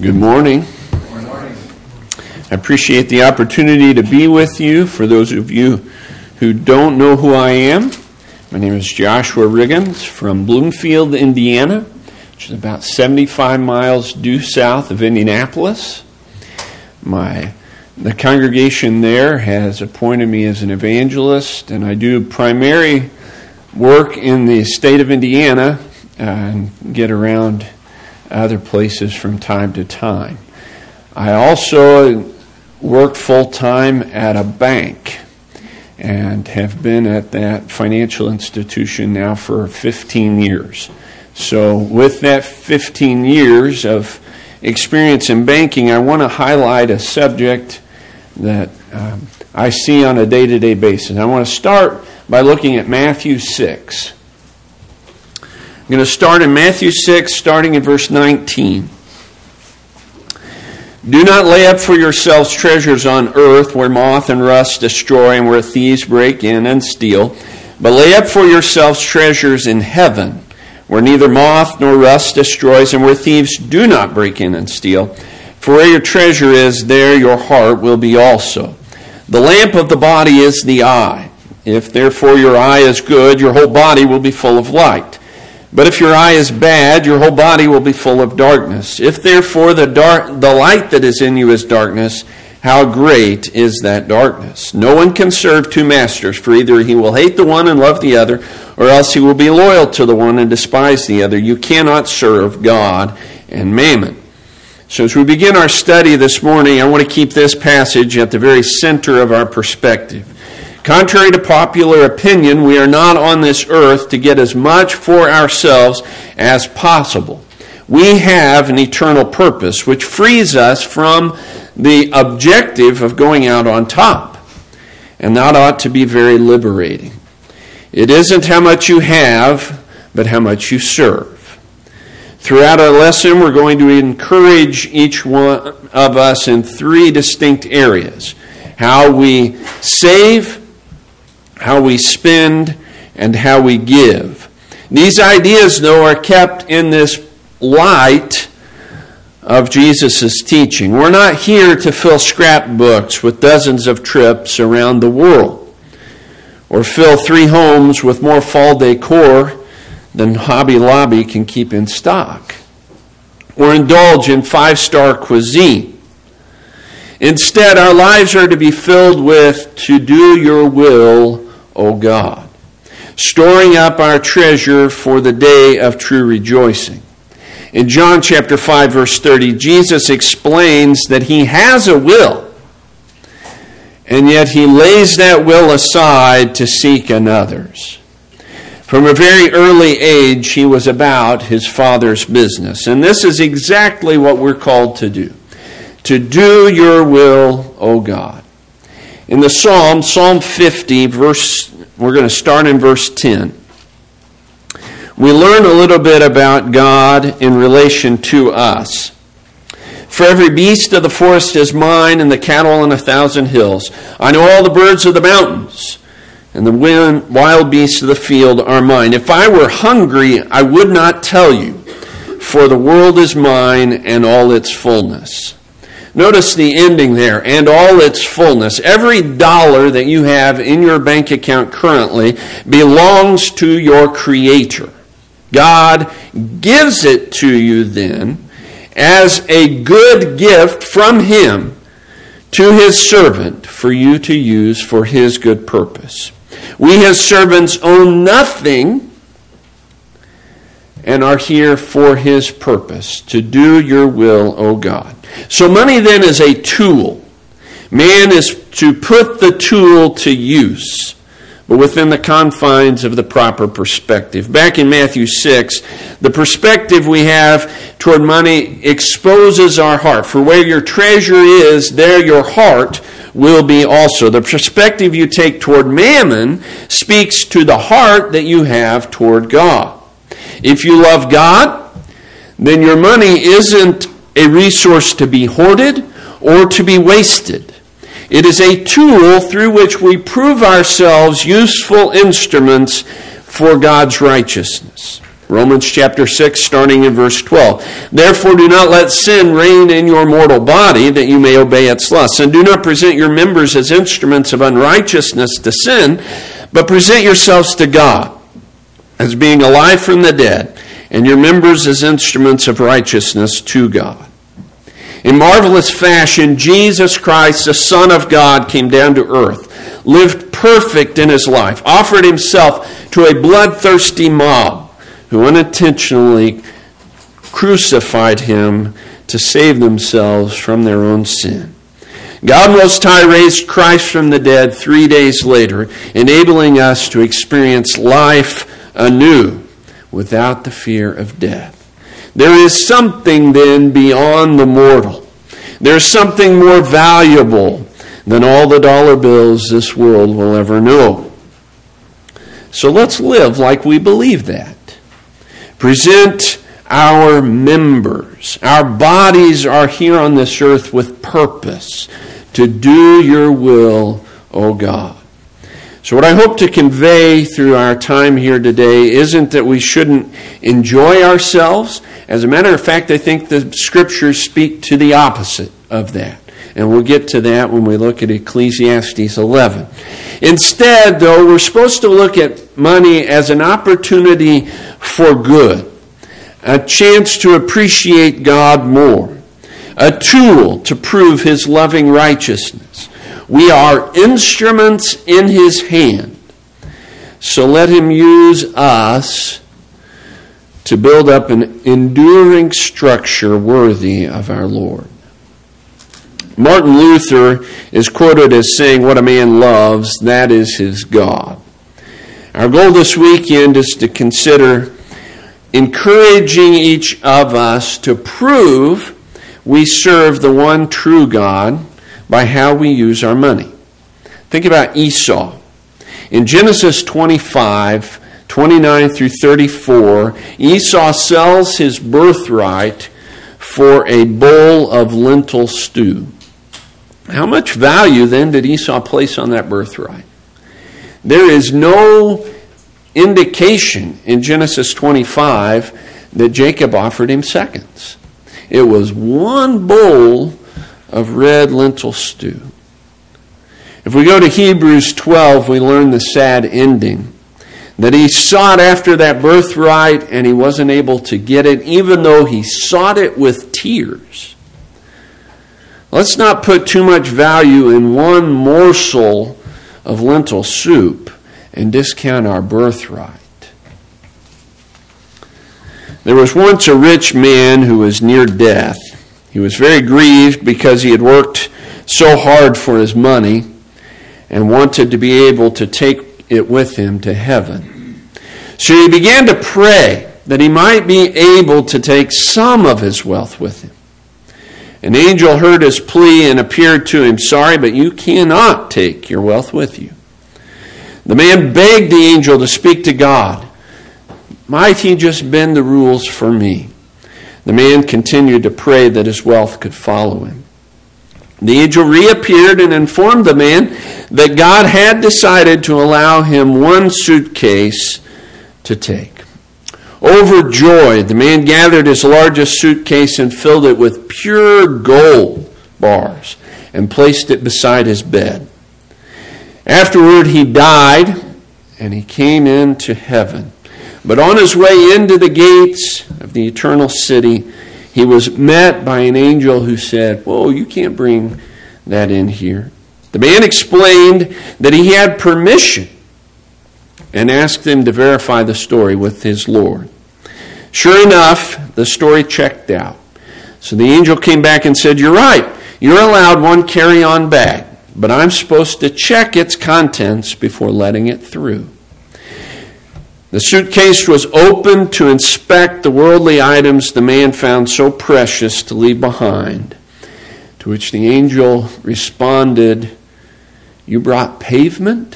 Good morning. Good morning. I appreciate the opportunity to be with you. For those of you who don't know who I am, my name is Joshua Riggins from Bloomfield, Indiana, which is about 75 miles due south of Indianapolis. The congregation there has appointed me as an evangelist, and I do primary work in the state of Indiana and get around other places from time to time. I also work full-time at a bank and have been at that financial institution now for 15 years. So with that 15 years of experience in banking, I want to highlight a subject that I see on a day-to-day basis. I want to start by looking at Matthew 6. I'm going to start in Matthew 6, starting in verse 19. Do not lay up for yourselves treasures on earth where moth and rust destroy and where thieves break in and steal, but lay up for yourselves treasures in heaven where neither moth nor rust destroys and where thieves do not break in and steal. For where your treasure is, there your heart will be also. The lamp of the body is the eye. If therefore your eye is good, your whole body will be full of light. But if your eye is bad, your whole body will be full of darkness. If therefore the light that is in you is darkness, how great is that darkness? No one can serve two masters, for either he will hate the one and love the other, or else he will be loyal to the one and despise the other. You cannot serve God and mammon. So as we begin our study this morning, I want to keep this passage at the very center of our perspective. Contrary to popular opinion, we are not on this earth to get as much for ourselves as possible. We have an eternal purpose, which frees us from the objective of going out on top. And that ought to be very liberating. It isn't how much you have, but how much you serve. Throughout our lesson, we're going to encourage each one of us in three distinct areas: how we save, how we spend, and how we give. These ideas, though, are kept in this light of Jesus' teaching. We're not here to fill scrapbooks with dozens of trips around the world, or fill 3 homes with more fall decor than Hobby Lobby can keep in stock, or indulge in 5-star cuisine. Instead, our lives are to be filled with "to do your will, O God," storing up our treasure for the day of true rejoicing. In John chapter 5, verse 30, Jesus explains that he has a will, and yet he lays that will aside to seek another's. From a very early age, he was about his Father's business, and this is exactly what we're called to do. To do your will, O God. In the Psalm 50, we're going to start in verse 10. We learn a little bit about God in relation to us. For every beast of the forest is mine, and the cattle on 1,000 hills. I know all the birds of the mountains, and the wild beasts of the field are mine. If I were hungry, I would not tell you, for the world is mine and all its fullness. Notice the ending there, and all its fullness. Every dollar that you have in your bank account currently belongs to your Creator. God gives it to you then as a good gift from Him to His servant for you to use for His good purpose. We, His servants, own nothing and are here for His purpose, to do your will, O God. So money then is a tool. Man is to put the tool to use, but within the confines of the proper perspective. Back in Matthew 6, the perspective we have toward money exposes our heart. For where your treasure is, there your heart will be also. The perspective you take toward mammon speaks to the heart that you have toward God. If you love God, then your money isn't a resource to be hoarded or to be wasted. It is a tool through which we prove ourselves useful instruments for God's righteousness. Romans chapter 6, starting in verse 12. Therefore do not let sin reign in your mortal body, that you may obey its lusts. And do not present your members as instruments of unrighteousness to sin, but present yourselves to God as being alive from the dead, and your members as instruments of righteousness to God. In marvelous fashion, Jesus Christ, the Son of God, came down to earth, lived perfect in his life, offered himself to a bloodthirsty mob who unintentionally crucified him to save themselves from their own sin. God Most High raised Christ from the dead 3 days later, enabling us to experience life anew without the fear of death. There is something then beyond the mortal. There's something more valuable than all the dollar bills this world will ever know. So let's live like we believe that. Present our members. Our bodies are here on this earth with purpose to do your will, O God. So what I hope to convey through our time here today isn't that we shouldn't enjoy ourselves. As a matter of fact, I think the Scriptures speak to the opposite of that. And we'll get to that when we look at Ecclesiastes 11. Instead, though, we're supposed to look at money as an opportunity for good, a chance to appreciate God more, a tool to prove His loving righteousness. We are instruments in His hand. So let Him use us to build up an enduring structure worthy of our Lord. Martin Luther is quoted as saying, "What a man loves, that is his God." Our goal this weekend is to consider encouraging each of us to prove we serve the one true God by how we use our money. Think about Esau. In Genesis 25, 29 through 34, Esau sells his birthright for a bowl of lentil stew. How much value then did Esau place on that birthright? There is no indication in Genesis 25 that Jacob offered him seconds. It was one bowl of red lentil stew. If we go to Hebrews 12, we learn the sad ending. That he sought after that birthright and he wasn't able to get it, even though he sought it with tears. Let's not put too much value in one morsel of lentil soup and discount our birthright. There was once a rich man who was near death. He was very grieved because he had worked so hard for his money and wanted to be able to take it with him to heaven. So he began to pray that he might be able to take some of his wealth with him. An angel heard his plea and appeared to him. "Sorry, but you cannot take your wealth with you." The man begged the angel to speak to God. "Might he just bend the rules for me?" The man continued to pray that his wealth could follow him. The angel reappeared and informed the man that God had decided to allow him one suitcase to take. Overjoyed, the man gathered his largest suitcase and filled it with pure gold bars and placed it beside his bed. Afterward, he died and he came into heaven. But on his way into the gates of the eternal city, he was met by an angel who said, "Whoa, you can't bring that in here." The man explained that he had permission and asked him to verify the story with his Lord. Sure enough, the story checked out. So the angel came back and said, "You're right. You're allowed one carry-on bag, but I'm supposed to check its contents before letting it through." The suitcase was opened to inspect the worldly items the man found so precious to leave behind, to which the angel responded, "You brought pavement?"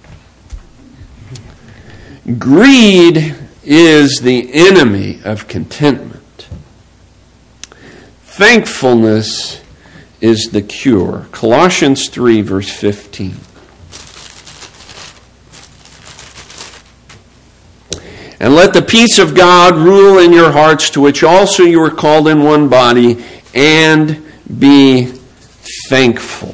Greed is the enemy of contentment. Thankfulness is the cure. Colossians 3, verse 15. And let the peace of God rule in your hearts, to which also you are called in one body, and be thankful.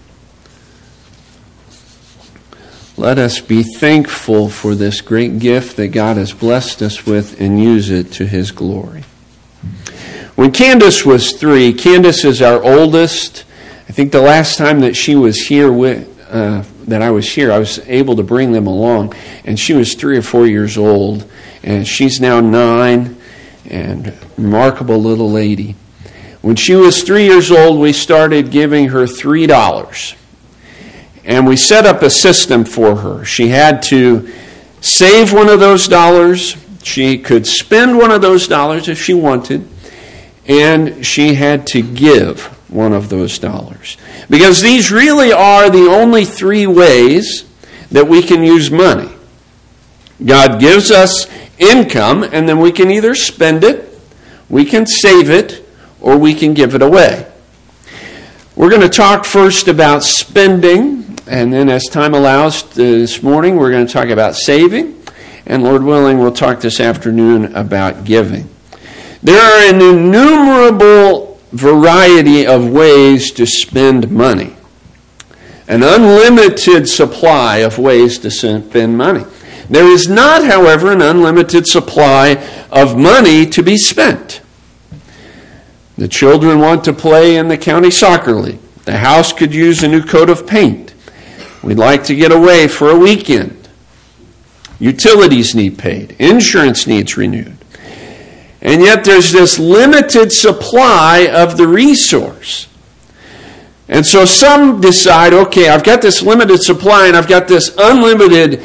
Let us be thankful for this great gift that God has blessed us with and use it to His glory. When Candace was 3, Candace is our oldest. I think the last time that she was here, that I was here, I was able to bring them along. And she was 3 or 4 years old. And she's now 9, and remarkable little lady. When she was 3 years old, we started giving her $3. And we set up a system for her. She had to save one of those dollars. She could spend one of those dollars if she wanted. And she had to give one of those dollars. Because these really are the only 3 ways that we can use money. God gives us income, and then we can either spend it, we can save it, or we can give it away. We're going to talk first about spending, and then as time allows this morning, we're going to talk about saving, and Lord willing, we'll talk this afternoon about giving. There are an innumerable variety of ways to spend money. An unlimited supply of ways to spend money. There is not, however, an unlimited supply of money to be spent. The children want to play in the county soccer league. The house could use a new coat of paint. We'd like to get away for a weekend. Utilities need paid. Insurance needs renewed. And yet there's this limited supply of the resource. And so some decide, okay, I've got this limited supply and I've got this unlimited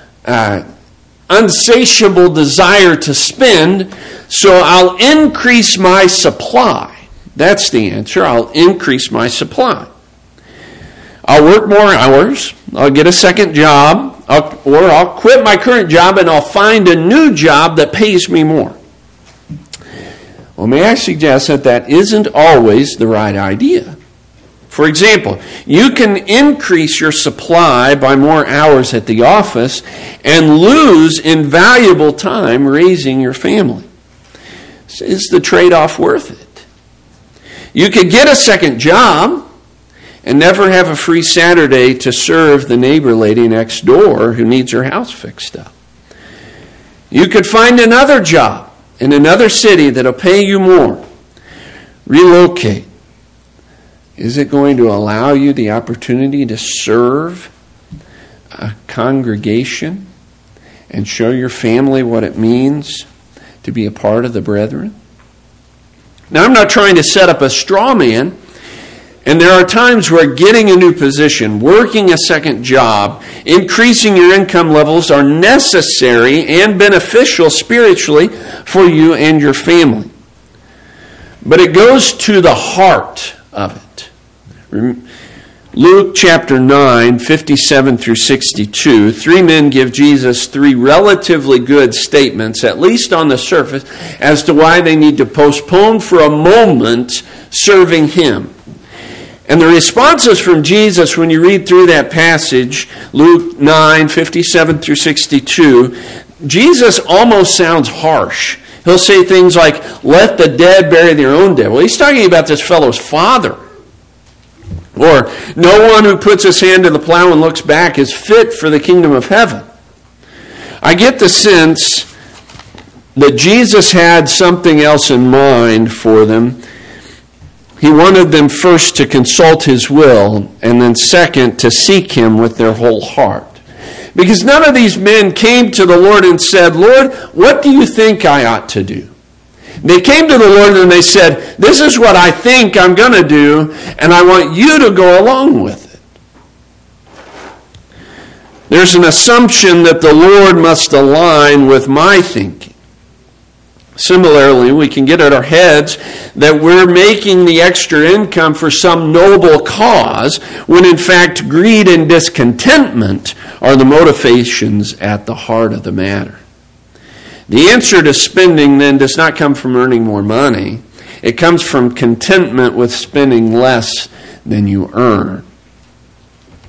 unsatiable desire to spend, so I'll increase my supply. That's the answer. I'll increase my supply. I'll work more hours. I'll get a second job. Or I'll quit my current job and I'll find a new job that pays me more. Well, may I suggest that that isn't always the right idea? For example, you can increase your supply by more hours at the office and lose invaluable time raising your family. Is the trade-off worth it? You could get a second job and never have a free Saturday to serve the neighbor lady next door who needs her house fixed up. You could find another job in another city that'll pay you more. Relocate. Is it going to allow you the opportunity to serve a congregation and show your family what it means to be a part of the brethren? Now, I'm not trying to set up a straw man, and there are times where getting a new position, working a second job, increasing your income levels are necessary and beneficial spiritually for you and your family. But it goes to the heart of it. Luke chapter 9, 57 through 62, 3 men give Jesus 3 relatively good statements, at least on the surface, as to why they need to postpone for a moment serving Him. And the responses from Jesus, when you read through that passage, Luke 9, 57 through 62, Jesus almost sounds harsh. He'll say things like, let the dead bury their own dead. Well, he's talking about this fellow's father. Or, no one who puts his hand to the plow and looks back is fit for the kingdom of heaven. I get the sense that Jesus had something else in mind for them. He wanted them first to consult His will, and then second, to seek Him with their whole heart. Because none of these men came to the Lord and said, Lord, what do you think I ought to do? They came to the Lord and they said, this is what I think I'm going to do, and I want you to go along with it. There's an assumption that the Lord must align with my thinking. Similarly, we can get at our heads that we're making the extra income for some noble cause, when in fact greed and discontentment are the motivations at the heart of the matter. The answer to spending then does not come from earning more money. It comes from contentment with spending less than you earn.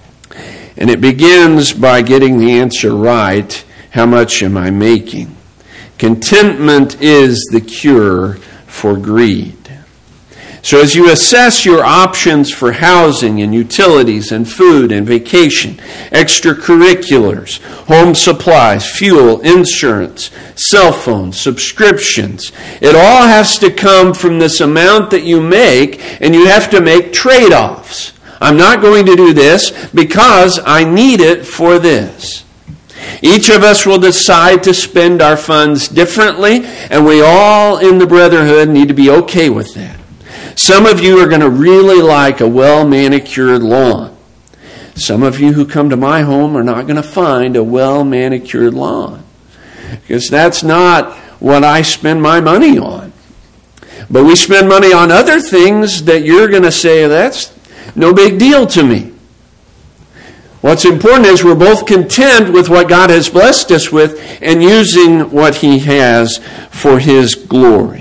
And it begins by getting the answer right. How much am I making? Contentment is the cure for greed. So as you assess your options for housing and utilities and food and vacation, extracurriculars, home supplies, fuel, insurance, cell phones, subscriptions, it all has to come from this amount that you make, and you have to make trade-offs. I'm not going to do this because I need it for this. Each of us will decide to spend our funds differently, and we all in the brotherhood need to be okay with that. Some of you are going to really like a well-manicured lawn. Some of you who come to my home are not going to find a well-manicured lawn, because that's not what I spend my money on. But we spend money on other things that you're going to say, that's no big deal to me. What's important is we're both content with what God has blessed us with and using what He has for His glory.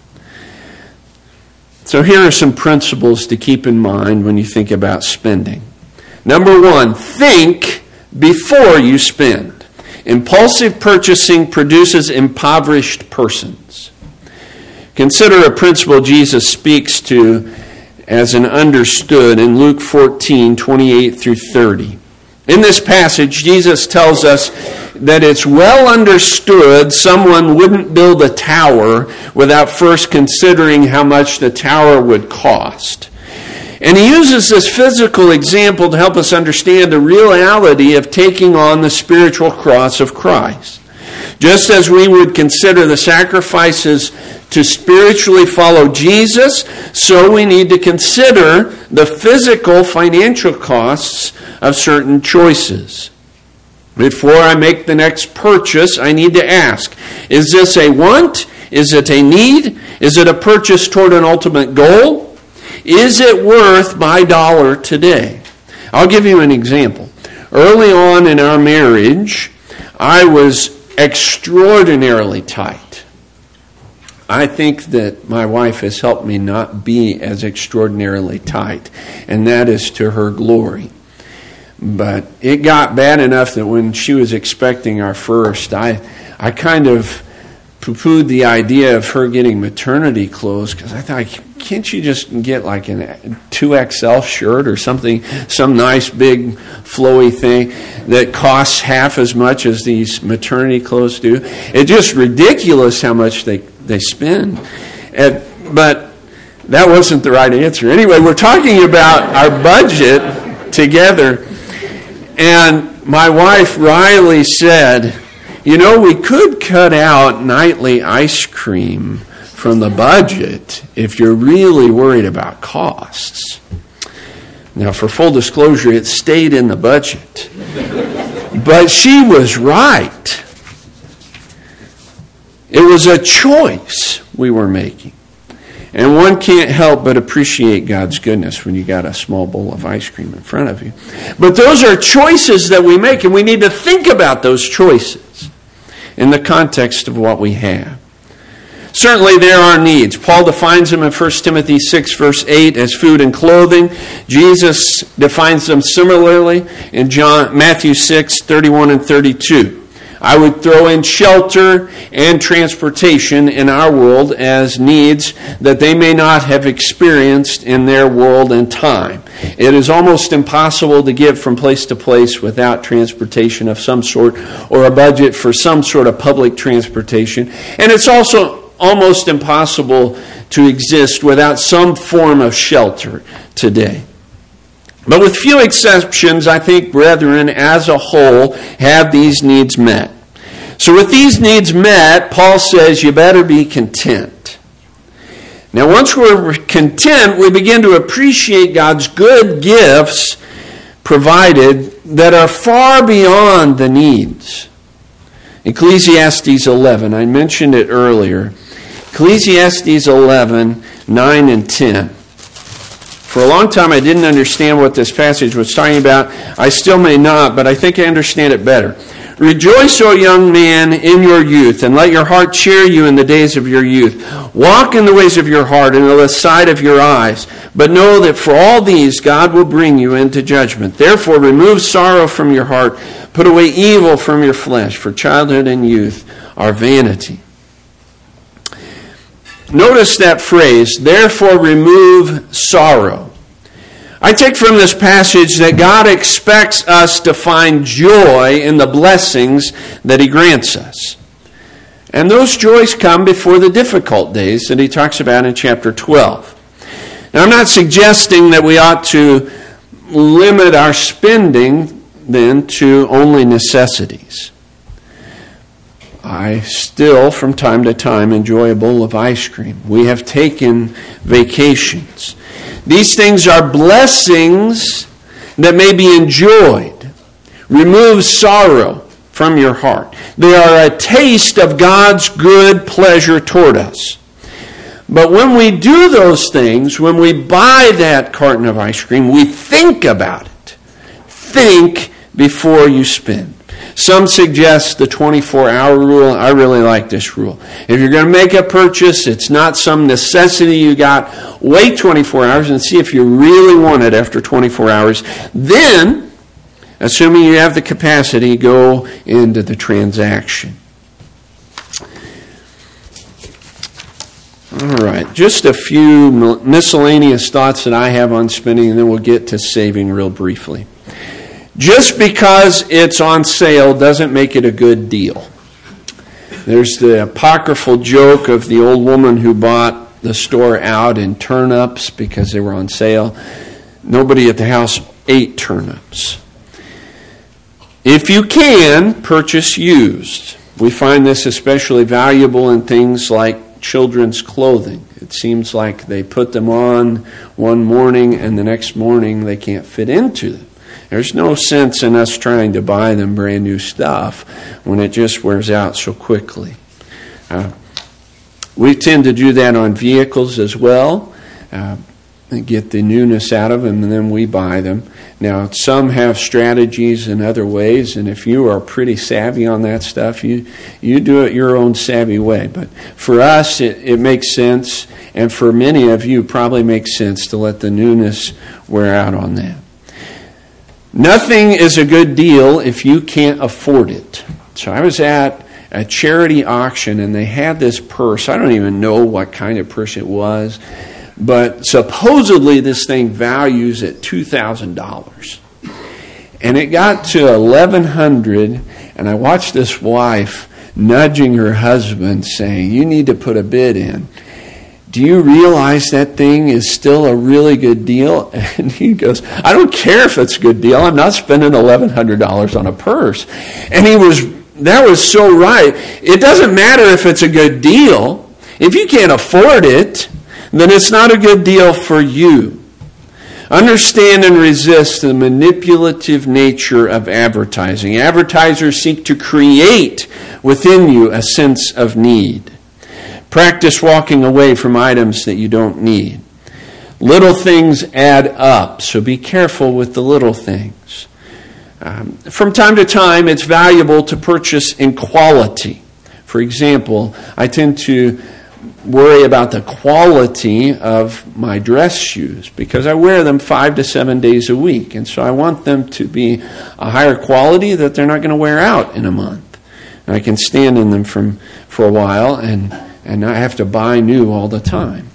So here are some principles to keep in mind when you think about spending. Number one, think before you spend. Impulsive purchasing produces impoverished persons. Consider a principle Jesus speaks to as an understood in Luke 14, 28 through 30. In this passage, Jesus tells us that it's well understood someone wouldn't build a tower without first considering how much the tower would cost. And he uses this physical example to help us understand the reality of taking on the spiritual cross of Christ. Just as we would consider the sacrifices to spiritually follow Jesus, so we need to consider the physical financial costs of certain choices. Before I make the next purchase, I need to ask, is this a want? Is it a need? Is it a purchase toward an ultimate goal? Is it worth my dollar today? I'll give you an example. Early on in our marriage, I was extraordinarily tight. I think that my wife has helped me not be as extraordinarily tight, and that is to her glory. But it got bad enough that when she was expecting our first, I kind of poo-pooed the idea of her getting maternity clothes, because I thought, can't you just get like a 2XL shirt or something, some nice big flowy thing that costs half as much as these maternity clothes do? It's just ridiculous how much they spend. But that wasn't the right answer. Anyway, we're talking about our budget together. And my wife Riley said, you know, we could cut out nightly ice cream from the budget if you're really worried about costs. Now, for full disclosure, it stayed in the budget. But she was right. It was a choice we were making. And one can't help but appreciate God's goodness when you got a small bowl of ice cream in front of you. But those are choices that we make, and we need to think about those choices in the context of what we have. Certainly there are needs. Paul defines them in 1 Timothy 6, verse 8 as food and clothing. Jesus defines them similarly in Matthew 6, 31 and 32. I would throw in shelter and transportation in our world as needs that they may not have experienced in their world and time. It is almost impossible to get from place to place without transportation of some sort or a budget for some sort of public transportation. And it's also almost impossible to exist without some form of shelter today. But with few exceptions, I think brethren as a whole have these needs met. So with these needs met, Paul says you better be content. Now once we're content, we begin to appreciate God's good gifts provided that are far beyond the needs. Ecclesiastes 11, I mentioned it earlier. Ecclesiastes 11, 9 and 10. For a long time I didn't understand what this passage was talking about. I still may not, but I think I understand it better. Rejoice, O young man, in your youth, and let your heart cheer you in the days of your youth. Walk in the ways of your heart and in the sight of your eyes. But know that for all these God will bring you into judgment. Therefore remove sorrow from your heart. Put away evil from your flesh, for childhood and youth our vanity. Notice that phrase, therefore remove sorrow. I take from this passage that God expects us to find joy in the blessings that He grants us. And those joys come before the difficult days that He talks about in chapter 12. Now, I'm not suggesting that we ought to limit our spending then to only necessities. I still, from time to time, enjoy a bowl of ice cream. We have taken vacations. These things are blessings that may be enjoyed. Remove sorrow from your heart. They are a taste of God's good pleasure toward us. But when we do those things, when we buy that carton of ice cream, we think about it. Think before you spend. Some suggest the 24-hour rule. I really like this rule. If you're going to make a purchase, it's not some necessity you got. Wait 24 hours and see if you really want it after 24 hours. Then, assuming you have the capacity, go into the transaction. All right, just a few miscellaneous thoughts that I have on spending, and then we'll get to saving real briefly. Just because it's on sale doesn't make it a good deal. There's the apocryphal joke of the old woman who bought the store out in turnips because they were on sale. Nobody at the house ate turnips. If you can, purchase used. We find this especially valuable in things like children's clothing. It seems like they put them on one morning and the next morning they can't fit into them. There's no sense in us trying to buy them brand new stuff when it just wears out so quickly. We tend to do that on vehicles as well. Get the newness out of them and then we buy them. Now, some have strategies in other ways, and if you are pretty savvy on that stuff, you do it your own savvy way. But for us, it makes sense, and for many of you, probably makes sense to let the newness wear out on that. Nothing is a good deal if you can't afford it. So I was at a charity auction, and they had this purse. I don't even know what kind of purse it was, but supposedly this thing values at $2,000. And it got to $1,100, and I watched this wife nudging her husband, saying, "You need to put a bid in. Do you realize that thing is still a really good deal?" And he goes, "I don't care if it's a good deal. I'm not spending $1,100 on a purse." And that was so right. It doesn't matter if it's a good deal. If you can't afford it, then it's not a good deal for you. Understand and resist the manipulative nature of advertising. Advertisers seek to create within you a sense of need. Practice walking away from items that you don't need. Little things add up, so be careful with the little things. From time to time, it's valuable to purchase in quality. For example, I tend to worry about the quality of my dress shoes because I wear them 5 to 7 days a week, and so I want them to be a higher quality that they're not going to wear out in a month. And I can stand in them for a while and not have to buy new all the time.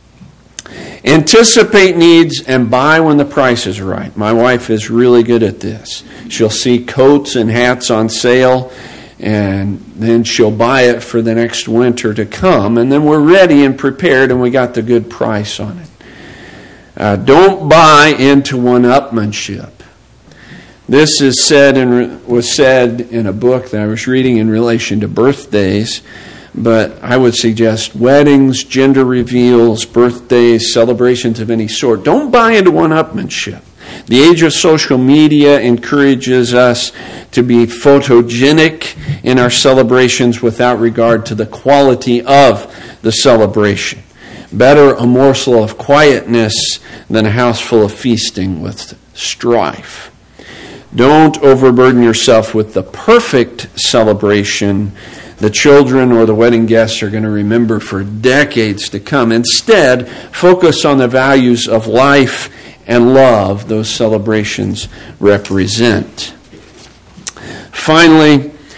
Anticipate needs and buy when the price is right. My wife is really good at this. She'll see coats and hats on sale, and then she'll buy it for the next winter to come, and then we're ready and prepared, and we got the good price on it. Don't buy into one-upmanship. This is was said in a book that I was reading in relation to birthdays. But I would suggest weddings, gender reveals, birthdays, celebrations of any sort. Don't buy into one-upmanship. The age of social media encourages us to be photogenic in our celebrations without regard to the quality of the celebration. Better a morsel of quietness than a house full of feasting with strife. Don't overburden yourself with the perfect celebration the children or the wedding guests are going to remember for decades to come. Instead, focus on the values of life and love those celebrations represent. Finally,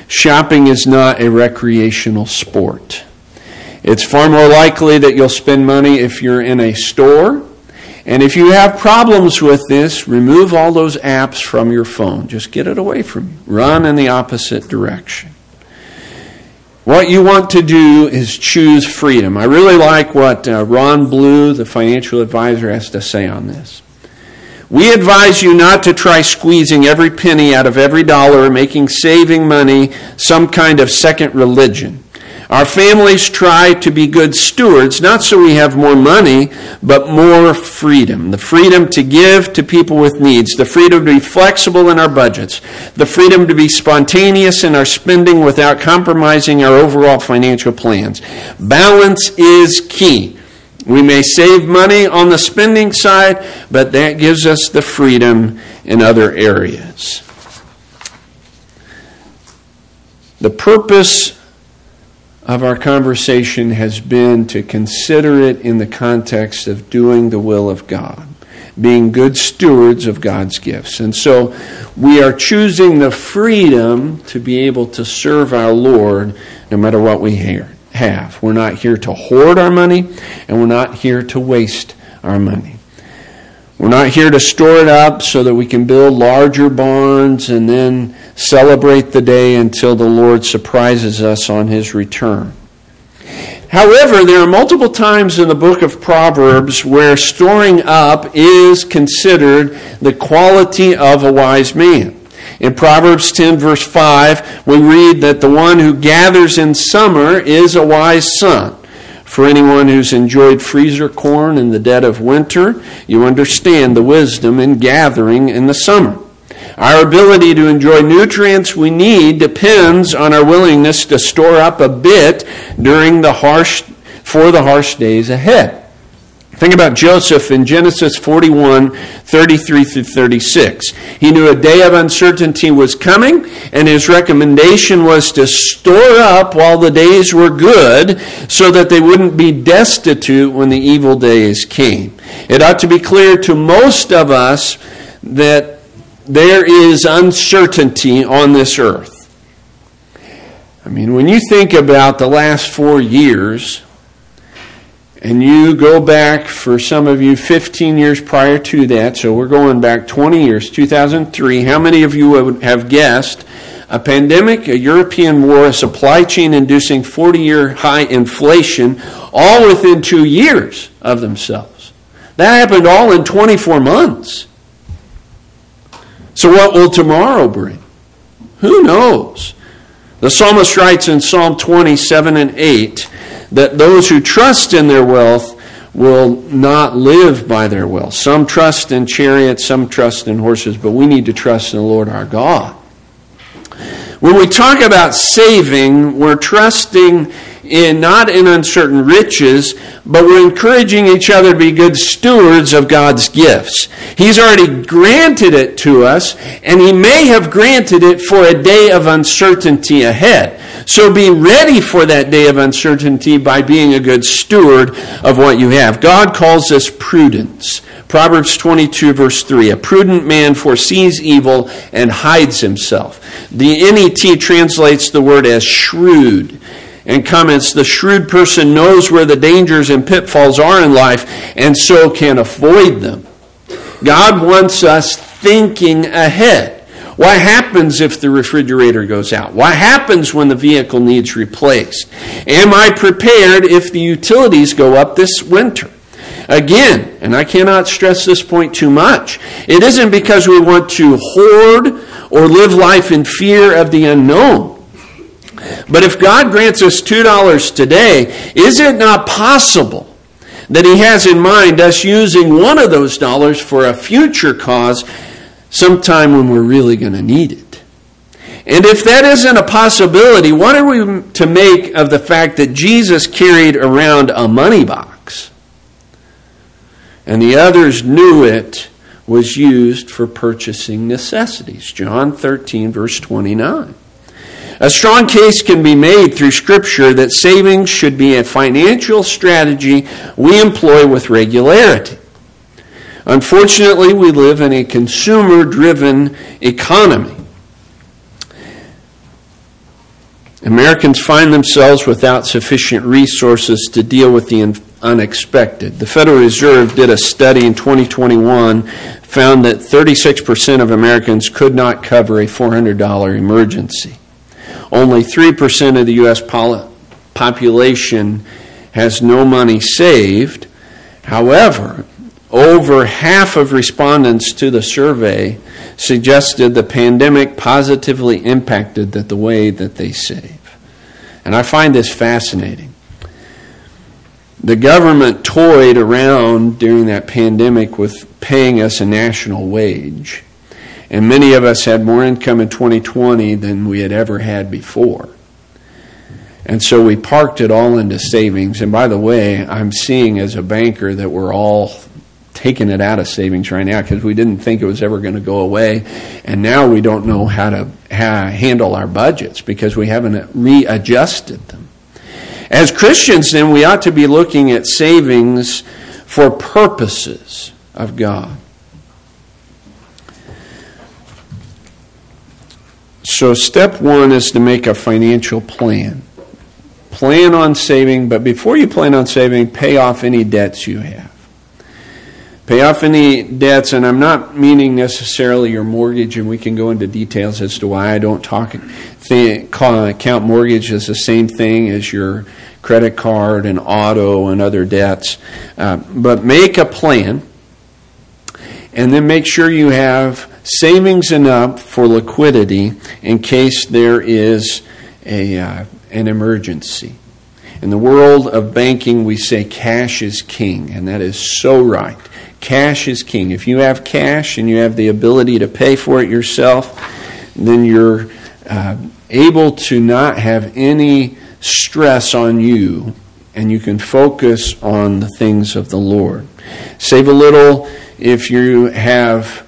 shopping is not a recreational sport. It's far more likely that you'll spend money if you're in a store. And if you have problems with this, remove all those apps from your phone. Just get it away from you. Run in the opposite direction. What you want to do is choose freedom. I really like what Ron Blue, the financial advisor, has to say on this. We advise you not to try squeezing every penny out of every dollar, making saving money some kind of second religion. Our families try to be good stewards, not so we have more money, but more freedom. The freedom to give to people with needs. The freedom to be flexible in our budgets. The freedom to be spontaneous in our spending without compromising our overall financial plans. Balance is key. We may save money on the spending side, but that gives us the freedom in other areas. The purpose of our conversation has been to consider it in the context of doing the will of God, being good stewards of God's gifts. And so we are choosing the freedom to be able to serve our Lord no matter what we have. We're not here to hoard our money, and we're not here to waste our money. We're not here to store it up so that we can build larger barns and then celebrate the day until the Lord surprises us on His return. However, there are multiple times in the book of Proverbs where storing up is considered the quality of a wise man. In Proverbs 10, verse 5, we read that the one who gathers in summer is a wise son. For anyone who's enjoyed freezer corn in the dead of winter, you understand the wisdom in gathering in the summer. Our ability to enjoy nutrients we need depends on our willingness to store up a bit during the harsh days ahead. Think about Joseph in Genesis 41, 33 through 36. He knew a day of uncertainty was coming, and his recommendation was to store up while the days were good so that they wouldn't be destitute when the evil days came. It ought to be clear to most of us that there is uncertainty on this earth. I mean, when you think about the last 4 years, and you go back, for some of you, 15 years prior to that, so we're going back 20 years, 2003. How many of you would have guessed a pandemic, a European war, a supply chain inducing 40-year high inflation, all within 2 years of themselves? That happened all in 24 months. So what will tomorrow bring? Who knows? The psalmist writes in Psalm 27 and 8, that those who trust in their wealth will not live by their wealth. Some trust in chariots, some trust in horses, but we need to trust in the Lord our God. When we talk about saving, we're trusting not in uncertain riches, but we're encouraging each other to be good stewards of God's gifts. He's already granted it to us, and He may have granted it for a day of uncertainty ahead. So be ready for that day of uncertainty by being a good steward of what you have. God calls this prudence. Proverbs 22, verse 3, a prudent man foresees evil and hides himself. The NET translates the word as shrewd and comments, the shrewd person knows where the dangers and pitfalls are in life and so can avoid them. God wants us thinking ahead. What happens if the refrigerator goes out? What happens when the vehicle needs replaced? Am I prepared if the utilities go up this winter? Again, and I cannot stress this point too much, it isn't because we want to hoard or live life in fear of the unknown. But if God grants us $2 today, is it not possible that He has in mind us using one of those dollars for a future cause sometime when we're really going to need it? And if that isn't a possibility, what are we to make of the fact that Jesus carried around a money box and the others knew it was used for purchasing necessities? John 13, verse 29. A strong case can be made through Scripture that savings should be a financial strategy we employ with regularity. Unfortunately, we live in a consumer-driven economy. Americans find themselves without sufficient resources to deal with the unexpected. The Federal Reserve did a study in 2021, found that 36% of Americans could not cover a $400 emergency. Only 3% of the U.S. population has no money saved. However, over half of respondents to the survey suggested the pandemic positively impacted the way that they save. And I find this fascinating. The government toyed around during that pandemic with paying us a national wage. And many of us had more income in 2020 than we had ever had before. And so we parked it all into savings. And by the way, I'm seeing as a banker that we're all taking it out of savings right now because we didn't think it was ever going to go away. And now we don't know how to handle our budgets because we haven't readjusted them. As Christians, then, we ought to be looking at savings for purposes of God. So step one is to make a financial plan. Plan on saving, but before you plan on saving, pay off any debts you have. Pay off any debts, and I'm not meaning necessarily your mortgage, and we can go into details as to why I don't count mortgage as the same thing as your credit card and auto and other debts. But make a plan, and then make sure you have savings enough for liquidity in case there is an emergency. In the world of banking, we say cash is king, and that is so right. Cash is king. If you have cash and you have the ability to pay for it yourself, then you're able to not have any stress on you, and you can focus on the things of the Lord. Save a little if you have,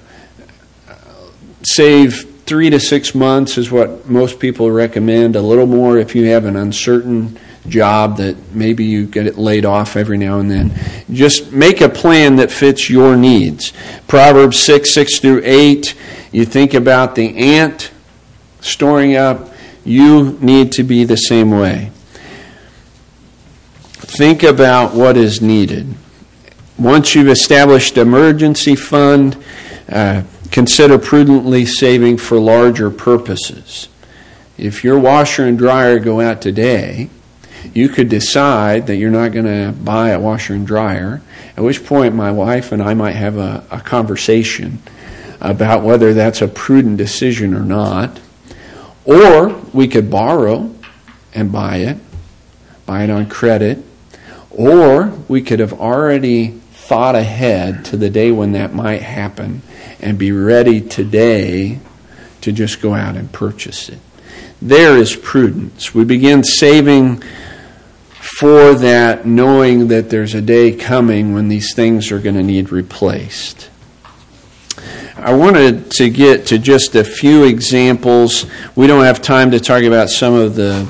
save 3 to 6 months is what most people recommend. A little more if you have an uncertain job that maybe you get it laid off every now and then. Just make a plan that fits your needs. Proverbs 6:6-8, you think about the ant storing up, you need to be the same way. Think about what is needed. Once you've established an emergency fund, consider prudently saving for larger purposes. If your washer and dryer go out today, you could decide that you're not going to buy a washer and dryer, at which point my wife and I might have a conversation about whether that's a prudent decision or not. Or we could borrow and buy it on credit, or we could have already thought ahead to the day when that might happen and be ready today to just go out and purchase it. There is prudence. We begin saving for that, knowing that there's a day coming when these things are going to need replaced. I wanted to get to just a few examples. We don't have time to talk about some of the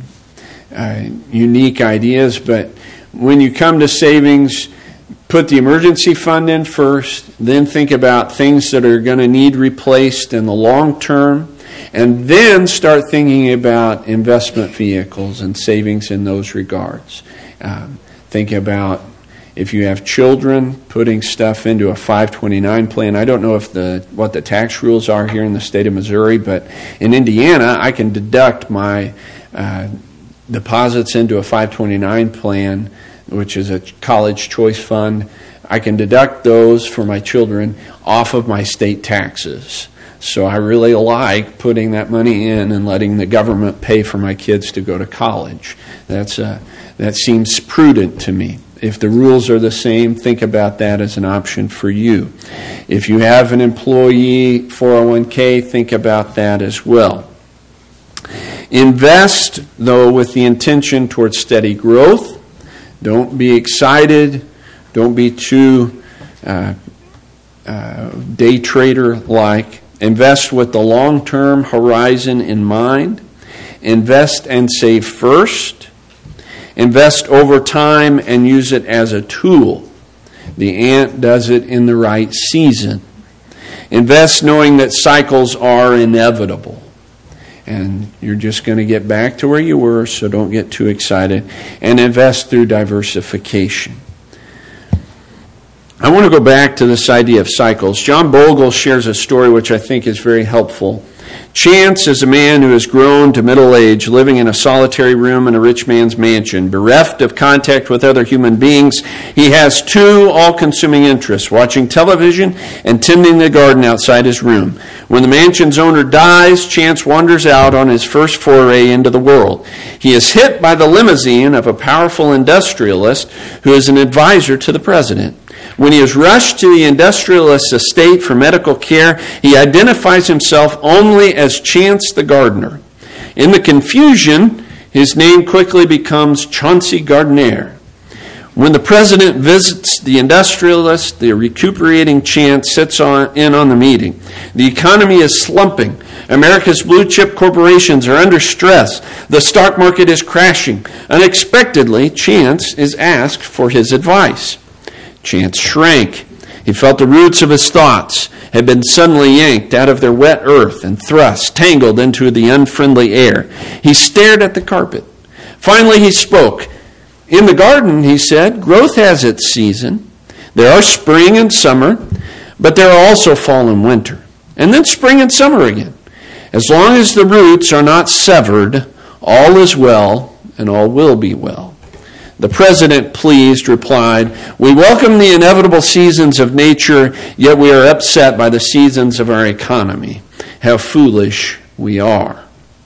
unique ideas, but when you come to savings, put the emergency fund in first, then think about things that are going to need replaced in the long term, and then start thinking about investment vehicles and savings in those regards. Think about, if you have children, putting stuff into a 529 plan. I don't know if what the tax rules are here in the state of Missouri, but in Indiana, I can deduct my deposits into a 529 plan, which is a college choice fund. I can deduct those for my children off of my state taxes. So I really like putting that money in and letting the government pay for my kids to go to college. That seems prudent to me. If the rules are the same, think about that as an option for you. If you have an employee 401k, think about that as well. Invest, though, with the intention towards steady growth. Don't be excited. Don't be too day trader-like. Invest with the long-term horizon in mind. Invest and save first. Invest over time and use it as a tool. The ant does it in the right season. Invest knowing that cycles are inevitable. And you're just going to get back to where you were, so don't get too excited. And invest through diversification. I want to go back to this idea of cycles. John Bogle shares a story which I think is very helpful. Chance is a man who has grown to middle age, living in a solitary room in a rich man's mansion. Bereft of contact with other human beings, he has two all-consuming interests, watching television and tending the garden outside his room. When the mansion's owner dies, Chance wanders out on his first foray into the world. He is hit by the limousine of a powerful industrialist who is an advisor to the president. When he is rushed to the industrialist's estate for medical care, he identifies himself only as Chance the gardener. In the confusion, his name quickly becomes Chauncey Gardner. When the president visits the industrialist, the recuperating Chance sits in on the meeting. The economy is slumping. America's blue-chip corporations are under stress. The stock market is crashing. Unexpectedly, Chance is asked for his advice. Chance shrank. He felt the roots of his thoughts had been suddenly yanked out of their wet earth and thrust, tangled into the unfriendly air. He stared at the carpet. Finally, he spoke. In the garden, he said, growth has its season. There are spring and summer, but there are also fall and winter, and then spring and summer again. As long as the roots are not severed, all is well and all will be well. The president, pleased, replied, we welcome the inevitable seasons of nature, yet we are upset by the seasons of our economy. How foolish we are.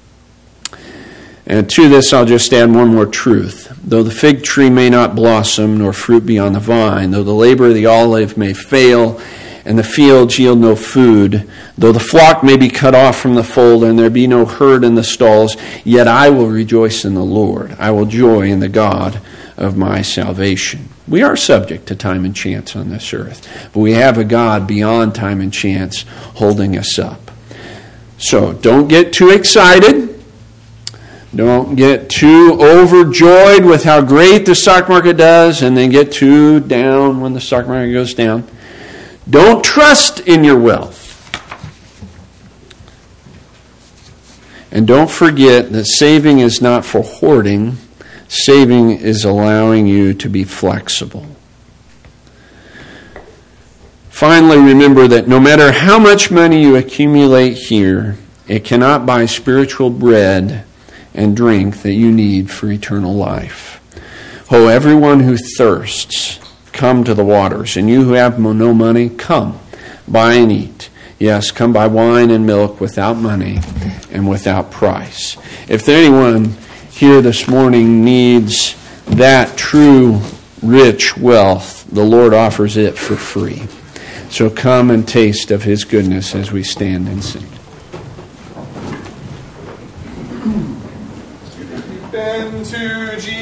And to this I'll just add one more truth. Though the fig tree may not blossom, nor fruit be on the vine, though the labor of the olive may fail, and the fields yield no food, though the flock may be cut off from the fold, and there be no herd in the stalls, yet I will rejoice in the Lord. I will joy in the God of my salvation. We are subject to time and chance on this earth, but we have a God beyond time and chance holding us up. So don't get too excited. Don't get too overjoyed with how great the stock market does and then get too down when the stock market goes down. Don't trust in your wealth. And don't forget that saving is not for hoarding. Saving is allowing you to be flexible. Finally, remember that no matter how much money you accumulate here, it cannot buy spiritual bread and drink that you need for eternal life. Oh, everyone who thirsts, come to the waters. And you who have no money, come, buy and eat. Yes, come buy wine and milk without money and without price. If anyone here this morning needs that true rich wealth, the Lord offers it for free. So come and taste of His goodness as we stand and sing. Been to Jesus.